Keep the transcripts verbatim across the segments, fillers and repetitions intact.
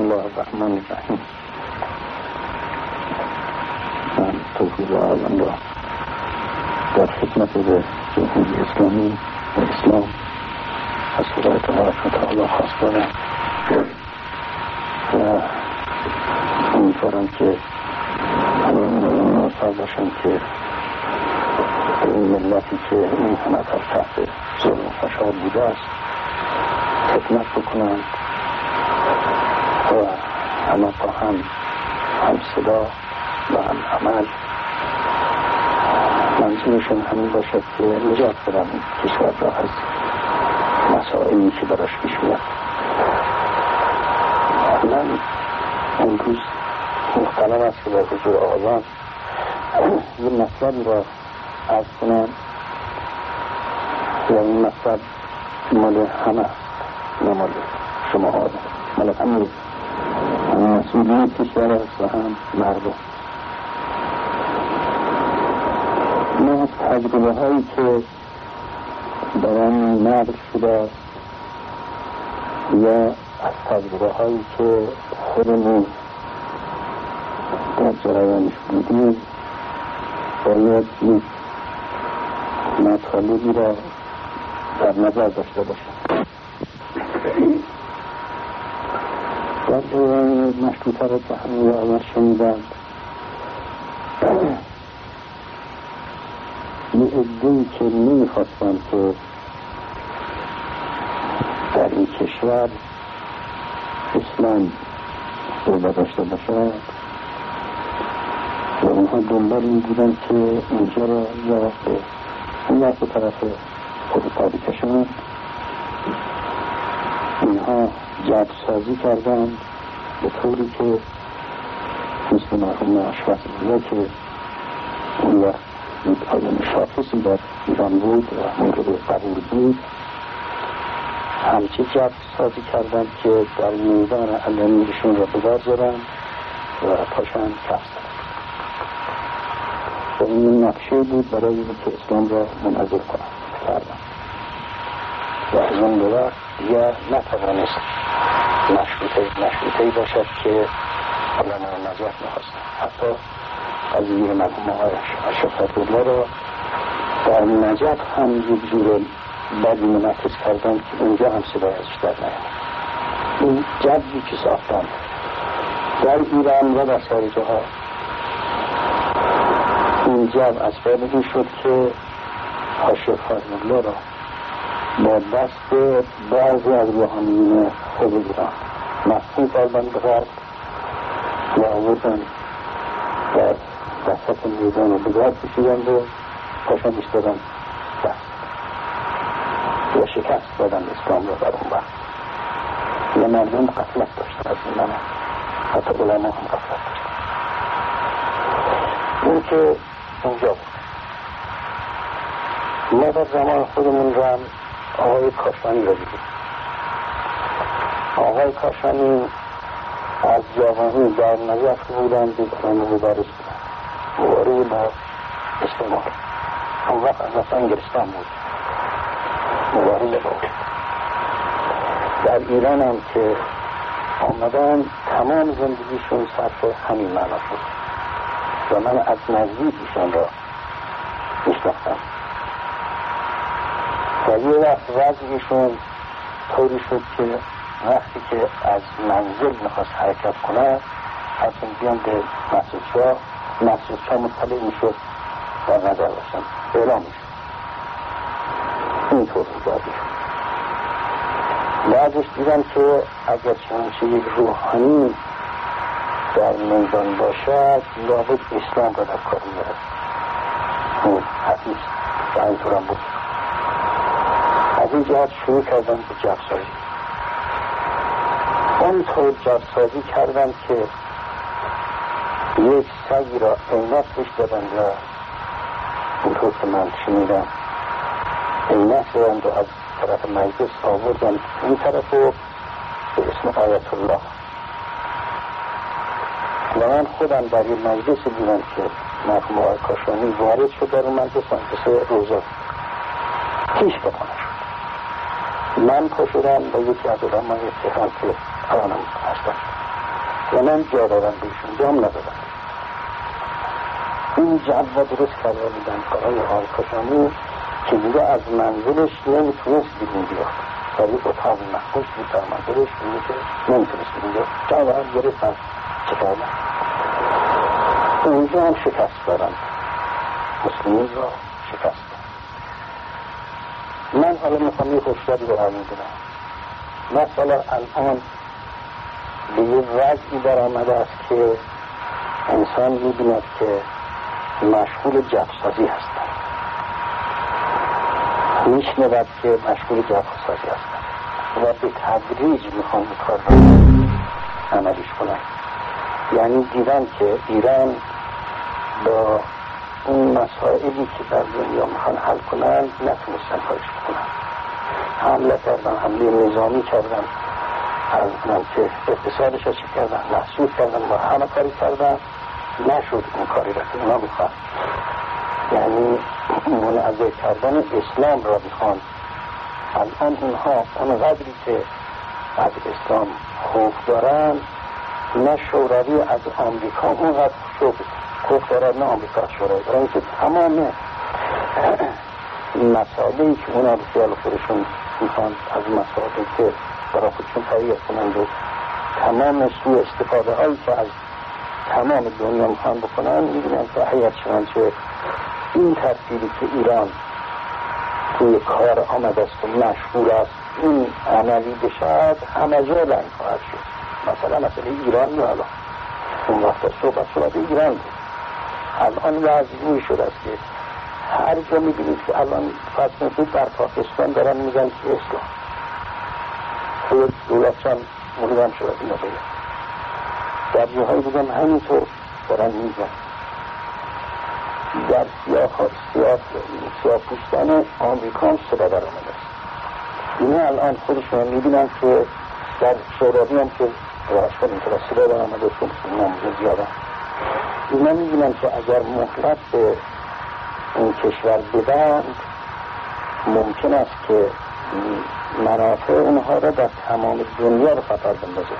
بسم الله الرحمن الرحیم. من توفیق آزم را در خدمت به جمهوری اسلامی و اسلام از خدای تبارک و تعالی خواست دارم و امیدوارم که موفق باشم که این ملتی که این همه در تحت ظلم و فشار بوده است خدمت بکنند و همه با هم هم صدا و هم عمل منظورشون همین باشد که نجات بدن کشور را از مسائلی که براش پیش میاد. من امروز مختلف است که در حضور آقایان یه مطلبی را عرض کنم و این مطلب مال همه نه مال شما ها مال همه مسئولیت کشور است و هم مردم. ما از تجربه هایی که در آن نقل شده یا از تجربه هایی که خودمون در جریانش بودیم باید یک مطالبی را در نظر داشته باشیم. در دوران مشروطه را که همه آیان شنیدند یه عده‌ای که نمیخواستند که در این کشور اسلام روبه داشته باشد و اونها دنبال این بودن که اینجا را یا به اون به طرف خود پا بکشند. اینها جبر سازی کردند به طوری که مثل مرحوم آشوز‌الله که اون وقت یک آدم شاخصی در ایران بود و مورد قبول بود همچه جبر سازی کردند که در میدان علمیشون را بگذارند و پاشند کف زدند و این نقشه بود برای اینکه اسلام را منعزل کنند کردند و از اون به وقت دیگر نتوانست مشروطه مشروطه‌ای باشد که علما نجات می‌خواستند. حتی قضیه مرحوم آقای شفاعت‌الله را در نجف هم یک جور بدی منعکس کردند که اونجا هم صدای ازش در نیامد. این جبری که ساختند در ایران و در سایر جاها این جب اسباب این شد که حاشیه فضل‌الله را با دست بعضی از روحانیون خود ایران مفهوم کردند به غرب و آوردند در وسط میدان و بگاه کشیدند و پاشان ایستادند دست و شکست دادند اسلام را در اون وقت و مردم غفلت داشتند از این منه، حتی علما هم غفلت داشتند. این که اونجا بود. ما در زمان خودمون را آقای کاشانی را دیدیم. آقای کاشانی از جوانی در نجف بودند که آدم مبارز بودند مبارز با استعمار. اون وقت از اصلا انگلستان بود مبارز با در ایران هم که آمدن تمام زندگیشون صرف همین معنا شد و من از نزدیکشان را میشناختم و یه وقت وضعیشون طوری شد که وقتی که از منزل میخواست حرکت کنه حتما بیان به مسجد شاه مسجد شاه مطلع میشد و نظر داشتن اعلام میشد اینطور ایجادی شد. بعدش دیدم که اگر چنانچه یک روحانی در میدان باشد لابد اسلام را در کار میارد. اون حدیث و اینطور هم بود. از این جهت شروع کردن به جبرسازی. اونطور جبرسازی کردن که یک سگی را عینک بهش دادن و اونطور که من شنیدم عینک دادن و از طرف مجلس آوردن این طرف رو به اسم آیت الله و من خودم در این مجلس بودم که مرحوم آقای کاشانی وارد شد در اون مجلس مجلس روزا پیش بکنه شد. من پا شدم با یکی از علمای تهران که آنم هستم و من جا دادم بهشون، جام ندادم. این جو درست کرده بودن آقای آقای کاشانی که دیگه از منزلش نمیتونست بیرون بیاد. در یک اتاق مخصوص بود در منزلش بود که نمیتونست بیرون بیاد. جا دارم گرفتن چه کردن. اونجا هم شکست دارن، مسلمین را شکست دارن. من حالا میخوام یه خوشتری رو هم میدونم. مثلا الان به یه وضعی در آمده است که انسان میبیند که مشغول جفسازی هستن، میشنود که مشغول جفسازی هستن و به تدریج میخوان این کار رو عملیش کنن. یعنی دیدن که ایران با اون مسائلی که در دنیا میخوان حل کنن نتونستن کارش بکنن. حمله کردن، حمله نظامی کردن، از که اقتصادش رو چی کردن، محصول کردن، با همه کاری کردن، نشد اون کاری را که اونا میخوان. یعنی منعزل کردن اسلام را میخوان. الان اونها اون قدری که از اسلام خوف دارن، نه شوروی از آمریکا اونقدر خوف دارن، نه آمریکا از شوروی دارن، که تمام مسائلی که اونا به خیال خودشون میخوان از مسائلی که برای خودشون تغییر کنند و تمام سوء استفاده هایی که از تمام دنیا میخوان بکنن، میبینن که حیات چنانچه این ترتیبی که ایران توی کار آمده است و مشغول است این عملی بشد، همه جا لنگ خواهد شد. مثلا مثلا ایران یا الان اون وقت صحبت صحبت ایران بود. الان وضعی شده است که هر جا میبینید که الان فصل بود در پاکستان دارن میگن که اسلام خود دولت هم مردم شده اینا بگن، در جاهای بگم همینطور دارن میگن. در سیاه سیاه سیاه پوستان آمریکا هم صدا در آمده است. اینا الان خودشون میبینن که در شوروی هم که راشتر اینطور صدا در آمده است، اینا هم زیاده. اینا میبینن که اگر مهلت به این کشور بدند ممکن است که منافع اونها را در تمام دنیا رو خطر بندازه.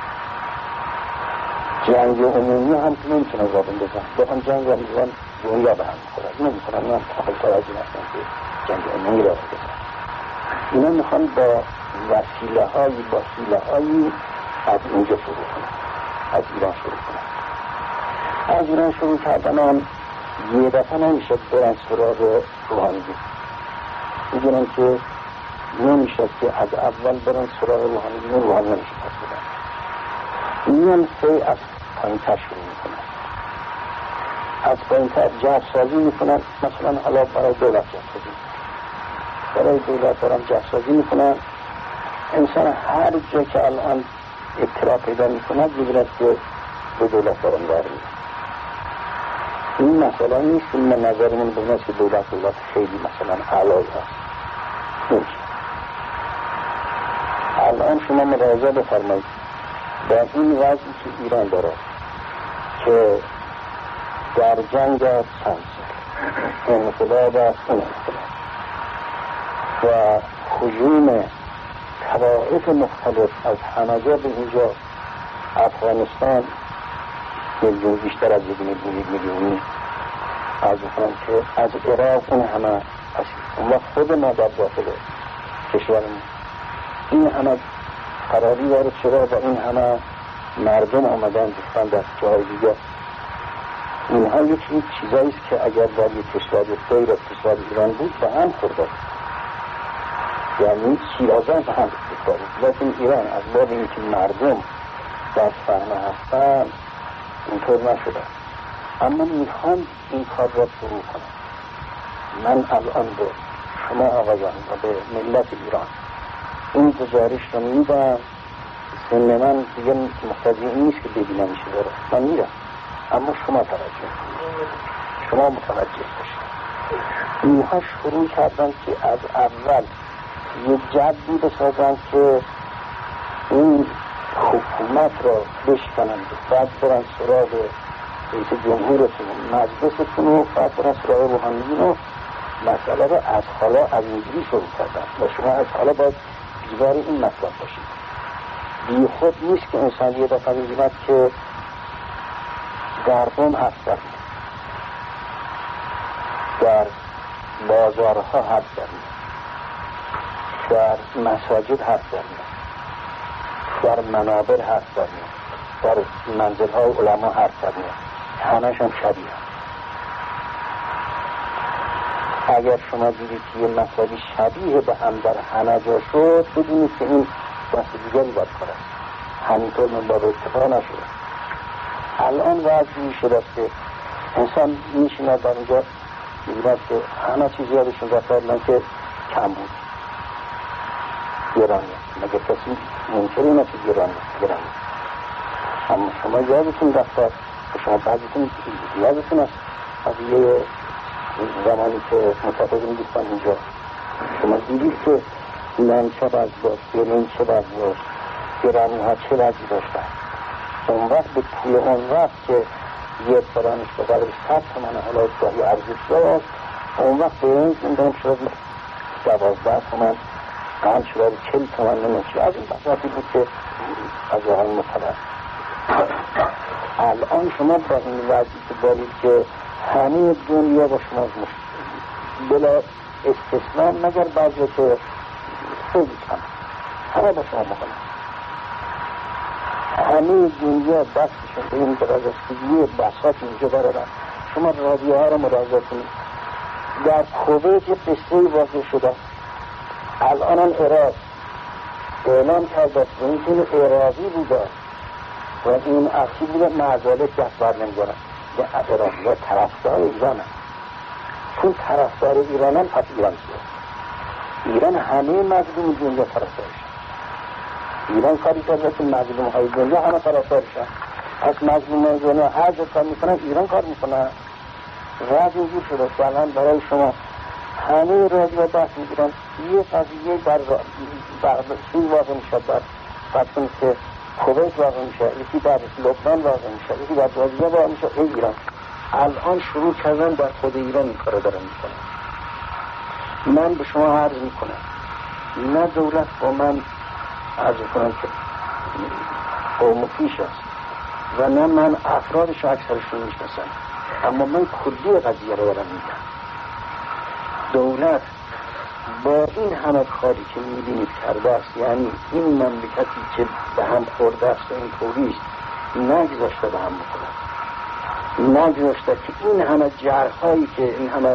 جنگ عمومی هم که نمیتونه را بندازن، به آن جنگ را میزن دنیا به هم میخورد، نمیتونن هم آخلتر از این هستن که جنگ عمومی را بندازن. اینا میخوان با وسیله هایی با حیله هایی از اینجا شروع کنن، از ایران شروع کنن. از ایران شروع کردن هم یه دفعه نمیشه برن سراغ روحانی. میگنن که نمیشه که از اول برن سراغ روحانی، روحانی نمیشه پس بدن. میان سه از پایین‌تر شروع میکنن، از پایین‌تر جفسازی میکنن. مثلا حالا برای دولت جفسازی، برای دولت دارن جفسازی میکنن. انسان هر جا که الان اطلاع پیدا میکنه میبیند که به دولت دارن داریم. این مسئله نیست که من نظرمون بگنست که دولت دولت خیلی مثلا علای هست. نمیشه. الان شما ملاحظه بفرمایید در این وضعی که ایران داره که در جنگ است چند سال، انقلاب است اون انقلاب و هجوم طوائف مختلف از همه جا به اینجا، افغانستان میلیون بیشتر از یک میلیون میلیونی، از اون که از عراق اون همه اسیر و خود ما در داخل کشورمون این همه قراری وارد شده و این همه مردم آمدن دستن در جای دیگه. اینها یکی چیزایی است که اگر در یک کشور غیر از کشور ایران بود به هم خورده، یعنی شیرازان به هم خورده. لیکن ایران از باب اینکه مردم در فهمه هستن اینطور نشده، اما میخوان این کار را شروع کنم. من الان به شما آقایان و به ملت ایران این گزارش رو میدم. سن من دیگه مقتضی نیست که ببینم میشه داره، من میرم، اما شما توجه شما متوجه باشید. اینها شروع کردن که از اول یک جدی بسازن که این حکومت را بشکنند، بعد برن سراغ رئیس جمهورتون و مجلستون و بعد برن سراغ روحانیون و مسئله را از حالا از اینجوری شروع کردن و شما از حالا باید بیزار این مطلب باشید. بی خود نیست که انسان یه دفعه می‌بیند که در قم حرف زد، در بازارها حرف زد، در مساجد حرف زد، در منابر حرف زد، در منزل‌های علما حرف زد، همش هم شبیه. اگر شما دیدید که یه مطلبی شبیه به هم در همه جا شد، بدونید که این دست دیگری باید کنه، همینطور من با اتفاق نشده. الان وضعی شده است که انسان میشیند در اینجا میبیند که همه چیز یادشون رفته که کم بود، گرانه، مگه کسی منکر این است که گرانه گرانه اما شما یادتون رفته، شما بعضیتون یادتون است از یه زمانی که متفقین دوستان اینجا شما دیدید که نان چه باز داشت، گرین چه باز داشت، گرانی ها چه وضعی داشتن. اون وقت به پول اون وقت که یه برانش به قدر صد تومن حالا گاهی ارزش داشت، اون وقت به این زندان شد دوازده تومن قند شده چل تومن نمیشه. از این بساطی بود که از آن مطلع. الان شما با این وضعی که دارید که همه دنیا با شما بلا استثناء مگر بعضی که خیلی کم همه با شما مخانه، همه دنیا دستشون به این برازستگی بساط اینجا برارن. شما رادیو ها رو مراجعه کنید، در کویت یه قصه‌ای واقع شده، الان عراق اعلام کرده که این عراقی بوده و این اخی بوده معذاله دست بر نمی‌دارن یا عراقی ها طرفدار ایران هم، چون طرفدار ایران هم پس ایران شده. ایران همه مظلوم دنیا طرفدارشن، ایران کاری کرده که مظلوم های دنیا همه طرفدارشن، پس مظلوم های دنیا هر جا کار میکنن ایران کار میکنن. راز اینجور شده که الان برای شما همه رادیو بحث میگیرن یه قضیه در سوی واقع میشه، در قطعون که کویت واقع میشه، یکی در لبنان واقع میشه، یکی در جازیه واقع میشه. ای ایران الان شروع کردن در خود ایران این کار دارن میکنن. من به شما عرض میکنم نه دولت با من عرض میکنم که قوم پیش است و نه من افرادش اکثرشون میشناسم، اما من کلی قضیه رو دارم میگم. دولت با این همه کاری که میبینید کرده است، یعنی این مملکتی که به هم خورده است و این طوریست نگذاشته به هم بکنه، نگذاشته که این همه جرحایی که این همه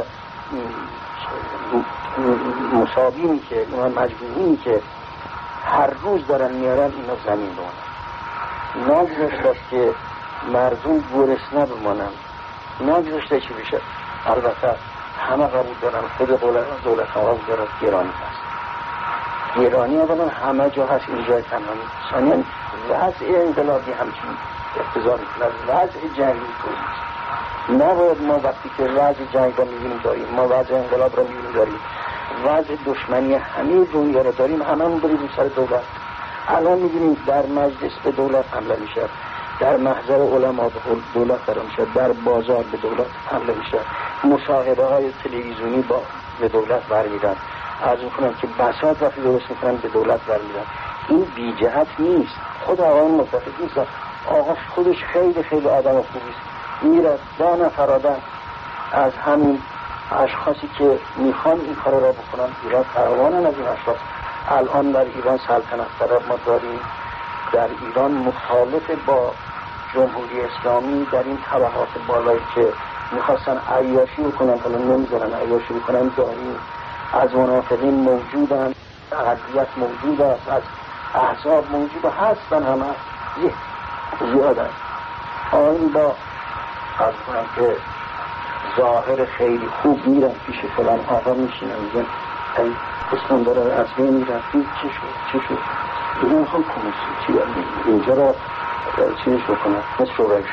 مصابینی که این همه مجبورینی که هر روز دارن میارن اینا زمین بمانن، نگذاشته که مردم گرسنه بمانن، نگذاشته چی بشه. البته همه قبول دارن خود دولت آغاز دارد گرانی هست، گرانی اولا همه جا هست، اینجای تنهایی ثانیاً وضع انقلابی همچین اقتضا میکنه، وضع جنگی تویست. نباید ما وقتی که وضع جنگ را میبینیم داریم، ما وضع انقلاب را میبینیم داریم، وضع دشمنی همه دنیا را داریم، همه هم بریم سر دولت. الان میبینیم در مجلس به دولت حمله میشه، در محضر علما به دولت حمله میشه، در بازار به دولت حمله میشه، مصاحبه های تلویزیونی با به دولت برمیدن، از اون کنم که بساط وقتی درست میکنن به دولت برمیدن. این بی جهت نیست. خود آقایان متفق نیست، آقا خودش خیلی خیلی آدم خوبیست، میره با نفرادن از همین اشخاصی که میخوان این کار را بکنن ایران فراوانن. از این اشخاص الان در ایران سلطنت طلب ما داریم، در ایران مخالف با جمهوری اسلامی در این طبقات بالایی که میخواستن عیاشی بکنن حالا نمیذارن عیاشی بکنن داریم، از منافقین موجودن، اقلیت موجود است، از احزاب موجود هستن، همه زیادن. آن با از کنم که ظاهر خیلی خوب میرن پیش فلان آقا میشینن میگن ای اسمان داره از بین میرفتی چی شد چی شد اینا میخوام کمیسی اینجا را چیزش بکنن مثل شورایش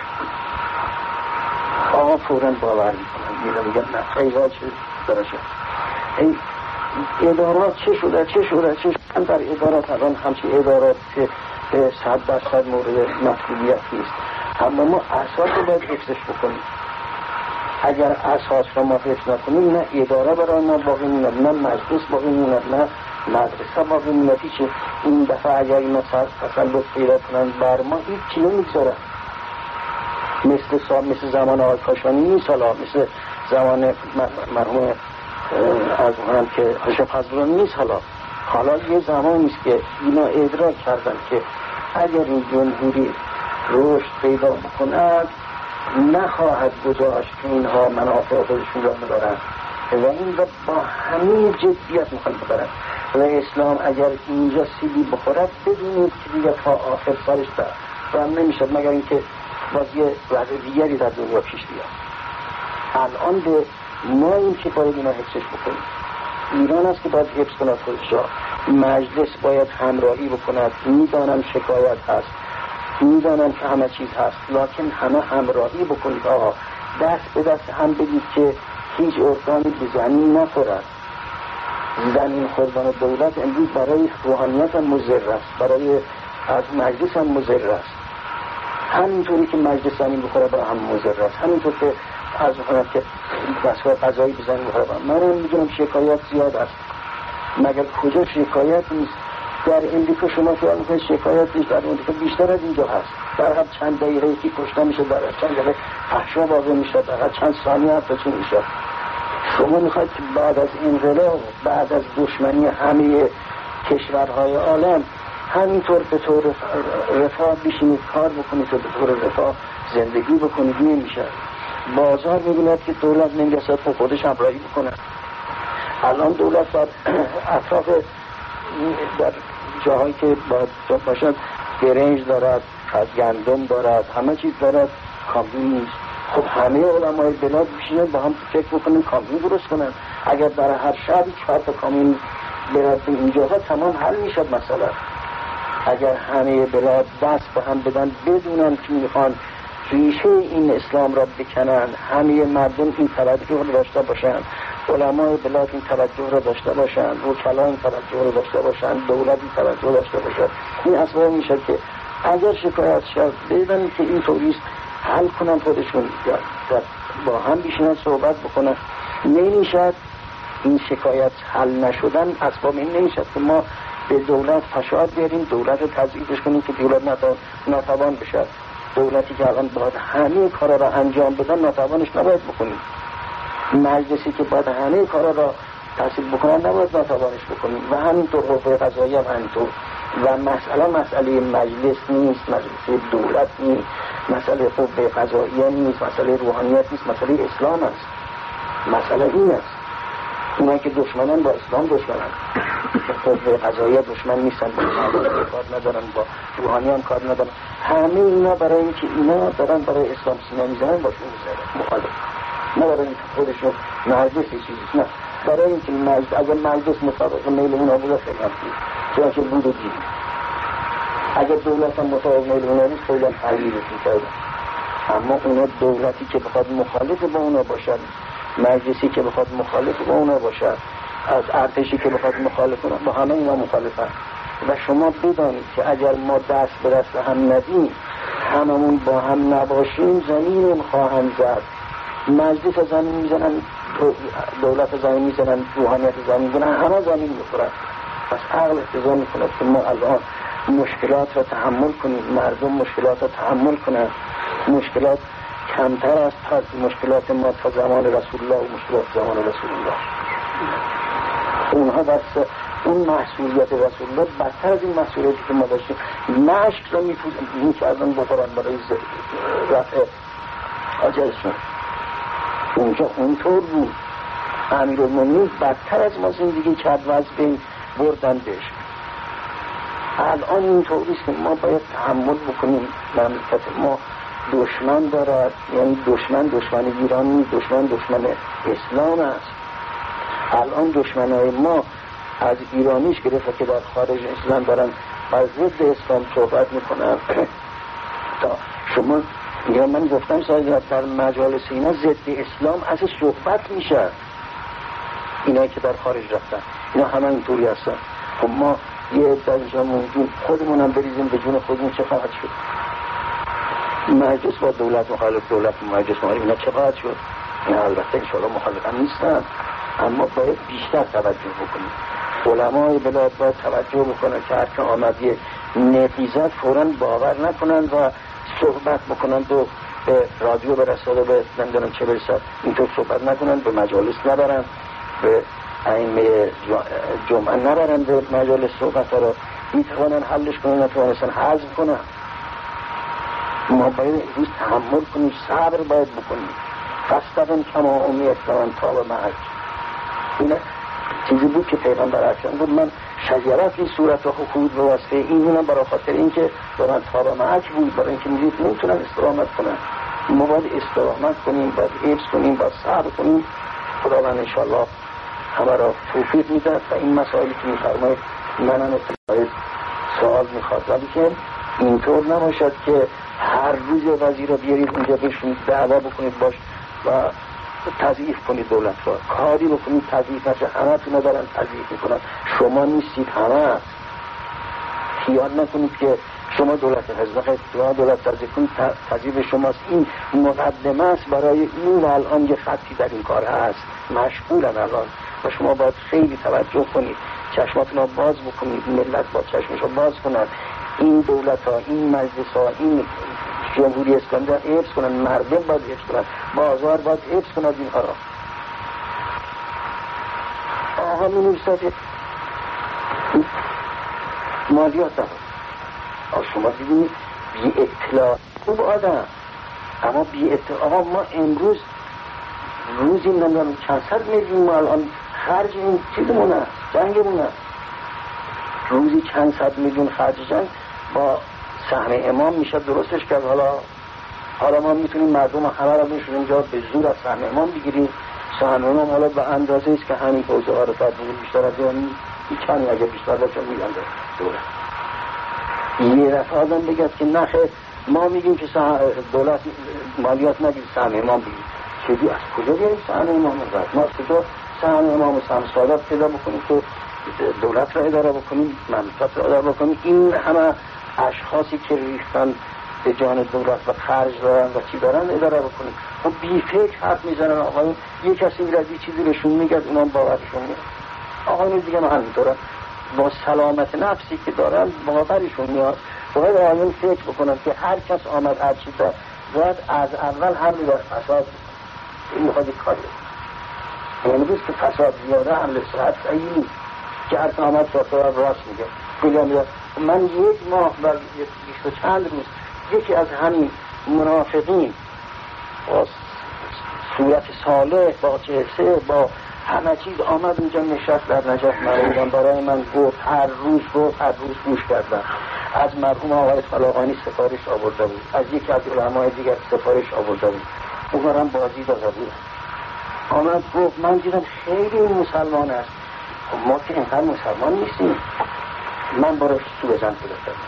آقا فوراً باور میکنن میرن میگن نه ایوان چه داره شد ای ادارات چه شده چه شده چه شده. در ادارات الان همچی ادارات که به صد درصد مورد مسئولیت نیست، اما ما اساس رو باید حفظش بکنیم. اگر اساس رو ما حفظ نکنیم نه اداره برای ما باقی میمونه، نه مجلس باقی میمونه، نه مدرسه باقی میمونه، هیچ این دفعه اگر اینا تسلط پیدا کنن بر ما هیچ چی نمیگذارن. مثل سا مثل زمان آقای کاشانی نیست، حالا مثل زمان مرحوم از اونم که حاجی فضلون نیست. حالا حالا یه زمانی است که اینا ادراک کردن که اگر این جمهوری رشد پیدا بکند نخواهد گذاشت که اینها منافع خودشون را ببرن و این را با همه جدیت میخوان ببرن و اسلام اگر اینجا سیبی بخورد بدونید که دیگه تا آخر سالش برم نمیشد مگر اینکه باز یه وضع دیگری در دنیا پیش بیاد. الان به ما این که باید اینا حفظش بکنیم. ایران است که باید حفظ کند خودش را. مجلس باید همراهی بکند. میدانم شکایت هست، میدانم که همه چیز هست، لکن همه همراهی بکنید. آقا دست به دست هم بدید که هیچ ارگانی به زمین نخورد. زمین خوردن دولت امروز برای روحانیت هم مضر است، برای از مجلس هم مضر است. همینطوری که مجلس زمین بخوره برای هم مضر است، همینطور که از اون که دستگاه قضایی به زمین بخوره. من میدونم شکایت زیاد است، مگر کجا شکایت نیست؟ در امریکا شما خیال میکنید شکایت نیست؟ در امریکا بیشتر از اینجا هست. در هر چند دقیقه که کشته میشه، در هر چند دقیقه فحشا واقع میشه، در هر چند ثانیه حتی میشه. شما میخواید که بعد از انقلاب، بعد از دشمنی همه کشورهای عالم همینطور به طور رفاه بشینید کار بکنید و به طور رفاه زندگی بکنید؟ نمیشه. بازار میبیند که دولت نمیرسد که خودش همراهی بکنه. الان دولت در اطراف در جاهایی که باید باشد برنج دارد، گندم دارد، همه چیز دارد، کامیون نیست. خب همه علمای بلاد بشینن با هم فکر بکنن کامیون درست کنن. اگر در هر شهری چهار تا کامیون برد اینجاها تمام حل میشد مسئله. اگر همه بلاد دست به هم بدن بدونن که میخوان ریشه این اسلام را بکنن، همه مردم این توجه را داشته باشن، علمای بلاد این توجه را داشته باشن، وکلا این توجه را داشته باشن، دولت این توجه داشته باشد، این اصلا میشه که اگر شکایت شد بدونن که این طوریست حل کنن خودشون، با هم بشینن صحبت بکنن. نمیشد این شکایت حل نشدن اسباب این نمیشد که ما به دولت فشار بیاریم، دولت رو تضعیفش کنیم که دولت ناتوان بشه. دولتی که الان باید همه کارا را انجام بدن ناتوانش نباید بکنیم. مجلسی که باید همه کارا را تصویب بکنن نباید ناتوانش بکنیم و همینطور قوه قضاییه هم همینطور. و مسئله مسئله مجلس نیست، مجلس دولت نیست، مسئله قوه قضاییه نیست، مسئله روحانیت نیست، مسئله اسلام است. مسئله این است. اونایی که دشمنان با اسلام دشمنان، قوه قضاییه دشمن نیستن، با اسلام کار ندارن، با روحانیان کار ندارن. همه اینا برای اینکه اینا دارن برای اسلام سینه میزنن باشون میزنن مخالف، نه برای اینکه خودشون مجلس چیزی نه، برای اینکه مجلس اگر مجلس مطابق میل اونا بود خیلی هم بود چون که بود و دید. اگر دولت هم مطابق میل اونا بود خیلی هم حلیلش میکردن. اما اونا دولتی که بخواد مخالف با اونا باشد، مجلسی که بخواد مخالف با اونا باشد، از ارتشی که بخواد مخالف اونا، با همه اینا مخالفن. و شما بدانید که اگر ما دست به دست هم ندیم، هممون با هم نباشیم، زمین خواهند زد. مجلس زمین میزنن، دولت زمین میزنن، روحانیت زمین میزنن، همه زمین میخورن. پس عقل اقتضا میکنه که ما الان مشکلات را تحمل کنیم، مردم مشکلات را تحمل کنند. مشکلات کمتر است از مشکلات ما تا زمان رسول الله و مشکلات زمان رسول الله. اونها بس اون مسئولیت رسول الله بدتر از این مسئولیتی که ما داشتیم. مشک را میکردن بخورن برای رفع اجلشون. اونجا اونطور بود. امیرالمومنین بدتر از ما زندگی کرد و از بین بردن بهش. الان اینطوریست که ما باید تحمل بکنیم. مملکت ما دشمن دارد، یعنی دشمن دشمن ایران نیست، دشمن دشمن اسلام است. الان دشمنای ما از ایرانیش گرفته که در خارج اسلام دارن از ضد اسلام صحبت میکنن. تا شما یا من گفتم شاید در مجالس اینا ضد اسلام از صحبت میشه. اینا که در خارج رفتن اینا همه اینطوری هستن. خب ما یه در اینجا موجود خودمونم بریزیم به جون خودمون چه خواهد شد؟ مجلس با دولت مخالف، دولت مجلس مخالف، اینا چه خواهد شد؟ اینا البته انشاءالله مخالف هم نیستن، اما باید بیشتر توجه بکنیم. علمای بلاد باید توجه بکنن که هر که آمد یه نقیزت فوراً باور نکنن و صحبت بکنن و به رادیو برسد و به نمیدونم چه برسد اینطور صحبت نکنن، به مجالس نبرن، به ائمه جمعه نبرن، به مجالس صحبت ها رو میتوانن حلش کنن، نتوانستن حذف کنن. ما باید روز تحمل کنیم، صبر باید بکنیم. فستقم کما امید کمان تا به مرگ. اینه چیزی بود که پیغمبر اکرم بود من شجرت این صورت و خود و وصفه این هونم برای خاطر این که دارن تا به مرگ بود، برای این که میدید نمیتونن استراحت کنن. ما باید استراحت کنیم، باید حفظ کنیم، باید صبر کنیم. خداوند انشاءالله همه را توفیق میدهد و این مسائلی که میفرماید منم اتفاقی سوال میخواد، ولی که اینطور نباشد که هر روز وزیر را بیارید اونجا بشونید دعوا بکنید باش و تضعیف کنید دولت را، کاری بکنید تضعیف نشه. همه تونه دارن تضعیف میکنن، شما نیستید. همه خیال نکنید که شما دولت حزب شما دولت تضعیف کنید تضعیف شماست. این مقدمه است برای این الان یه خطی در این کار هست، مشغولن الان و شما باید خیلی توجه کنید، چشماتون رو باز بکنید، ملت با چشمش رو باز کنن. این دولت ها، این مجلس ها، این جمهوری اسلامی را حفظ کنن، مردم باید حفظ کنن، بازار باید حفظ کنن اینها را. آقا می نویسد مالیات دارد. آقا شما دیدید بی اطلاع خوب آدم، اما بی اطلاع. آقا ما امروز روزی نمیدونم چند صد میلیون ما الان خرج این چیزمون هست، جنگمون هست. روزی چند صد میلیون خرج جنگ با سهم امام میشه درستش کرد. حالا حالا ما میتونیم مردم همه را میشون اینجا به زور از سهم امام بگیریم. سهم امام حالا به اندازه است که همین حوزه ها رو تدبیر بیشتر از این کمی اگه بیشتر باشه میگن دولت. یه رفت آدم بگید که نخیر ما میگیم که دولت مالیات نگید سهم امام بگید. چیزی از کجا بیاریم سهم امام رو؟ ما کجا سهم امام و سهم سادات پیدا بکنیم که دولت را اداره بکنیم، مملکت را اداره بکنیم؟ این همه اشخاصی که ریختن به جان دولت و خرج دارن و چی دارن اداره بکنیم. و بی فکر حرف میزنن. آقایون یه کسی میرد یه چیزی بهشون میگد اونام باورشون میاد. آقایون دیگه ما همینطورن با سلامت نفسی که دارن باورشون میاد. باید آقایون فکر بکنن که هر کس آمد هر چی داد باید از اول حمل بر فساد این میخواد یک کاری بکنه. امروز که فساد زیاده حمل صحت صحیح نیست که هر که آمد فساد راست میگه. کجا میاد؟ من یک ماه و بیست و چند روز یکی از همین منافقین با صورت صالح با جلسه با همه چیز آمد اونجا نشست در نجف مرودان برای من گفت، هر روز گفت، هر روز گوش کردم. از مرحوم آقای خلاقانی سفارش آورده بود، از یکی از علمای دیگر سفارش آورده بود، اونم بازی داده بود. آمد گفت من دیدم خیلی این مسلمان است. ما که اینقدر مسلمان نیستیم. من برای تو بزن پیدا کردم.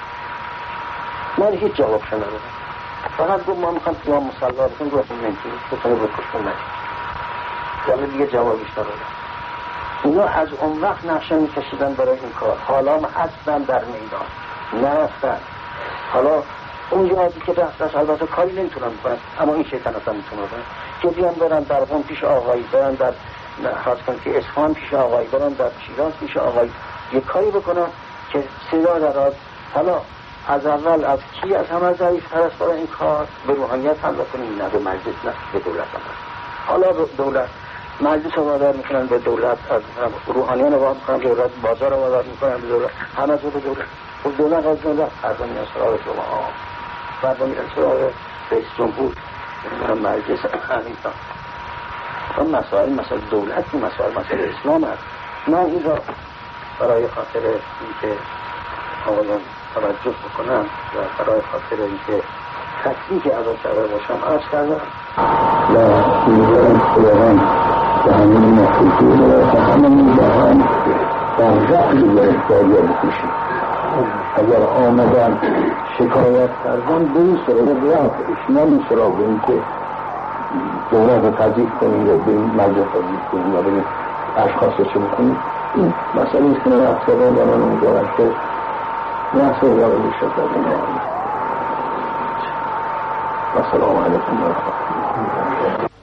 من هیچ جواب شنیدم. فقط گفت ما میخوام قیام مسلح بکنم. گفتم نمیتونید بکنه رو کشتون نشید. ولی دیگه جوابش ندادم. اینا از اون وقت نقشه میکشیدن برای این کار. حالا هم هستن در میدان نرفتن. حالا اونجا که رفتش البته کاری نمیتونن بکنن، اما این شیطان اصلا میتونه بکنن که بیان برن در قم پیش آقایی، برن در خواست کن که اصفهان پیش آقایی، برن در شیراز پیش آقایی، یک کاری بکنن که صدا دراد. حالا از اول از کی از همه ضعیف تر است برای این کار؟ به روحانیت هم بکنیم، نه به مجلس، نه به دولت هم. حالا به دولت مجلس رو وادار میکنن به دولت، از روحانیان رو وادار میکنن به دولت، بازار رو وادار میکنن به دولت، همه جو به دولت. و دولت از دولت فردا میان سراغ شما ها، فردا میان سراغ رئیس جمهور، مجلس همینطور. اون مسائل مسائل دولت و مسائل مسائل اسلام هست. من این را برای خاطر اینکه آقایان توجه بکنم و برای خاطر اینکه تکلیفی از آن کرده باشم عرض کردم و می‌دارم خداوند به همین مخصوصی و همین جهان در رأی گرفتاری بکشید. اگر آمدن شکایت کردن به این سراغ رفتش، نه این سراغ این که دولت رو تضییح کنید و به این مجلس تضییح کنید و به این اشخاص رو چه بکنید. این مسئله است که رفت کردن در آن امیدوارم که نحصل وارد شد در این آن. و سلام علیکم و رحمت الله.